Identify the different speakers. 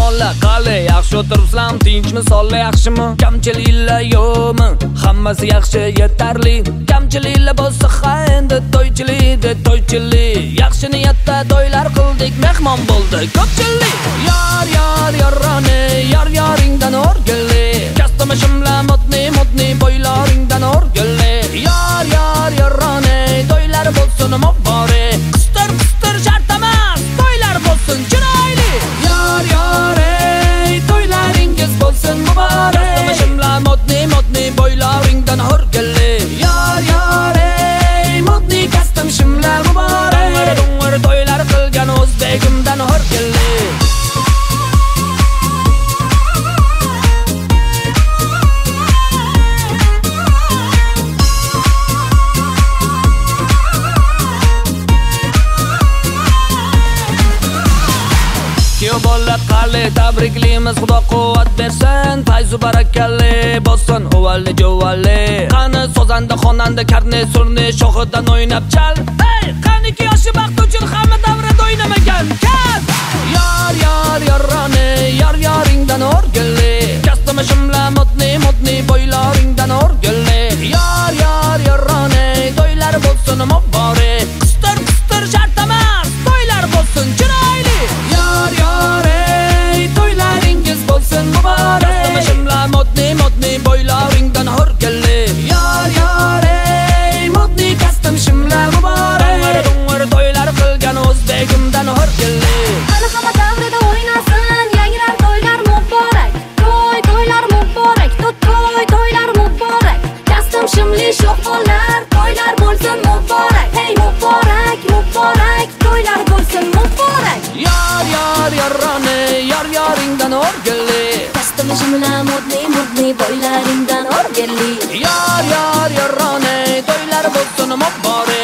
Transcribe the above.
Speaker 1: bola qali yaxshi o'tiribsizlar, tinchmi, sonlar yaxshimi? Kamchiliklar yo'qmi? Hammasi yaxshi, yetarli. Kamchiliklar bo'lsa ha endi to'ychilik. Yaxshi niyatda to'ylar qildik, mehmon bo'ldi ko'pchilik. Yorrani, yoringdan o'rgili. Kastamishimlar modni bo'ylaringdan o'rgili. Yorrani, to'ylar bo'lsin muborak. Qistir shart emas, to'ylar bo'lsin chiroyli. Ey, to'ylaringiz bo'lsin muborak. Kastamishimlar modni bo'ylaringdan o'rgili. Ey, modni kastamishimlar muborak. Dung'ir to'ylar qilgan o'zbegimdan o'rgili. Bola qali tabriklaymiz, Xudo quvvat bersin, fayzu barakalli bo'lsin uvalli jovalli. Qani sozanda xonanda karne surni shohidan o'ynab chal. Hey, qaniki yoshi baxt uchun hamma davrada o'ynamagan kaz. Yorrani, yoringdan o'rgili. Kastamishimlar modni bo'ylaringdan o'rgili. Yorrani, to'ylar bo'lsin muborak. Qistir shart emas, to'ylar bo'lsin chiroyli. Ey, to'ylaringiz bo'lsin muborak. Kastamishimlar modni bo'ylaringdan o'rgili. Ey, modni kastamishimlar muborak. Dung'ir to'ylar qilgan o'zbegimdan o'rgili.
Speaker 2: Qani hamma davrida o'ynasin, yangilar to'ylar muborak. To'ylar muborak, to'ylar muborak. Kastamishimli sho'xonlar, to'ylar bo'lsin muborak. Hey, muborak, to'ylar bo'lsin muborak.
Speaker 1: Yorrani, yoringdan o'rgili.
Speaker 2: Kastamishimlar modni bo'ylaringdan o'rgili.
Speaker 1: Yorrani, to'ylar bo'lsin muborak.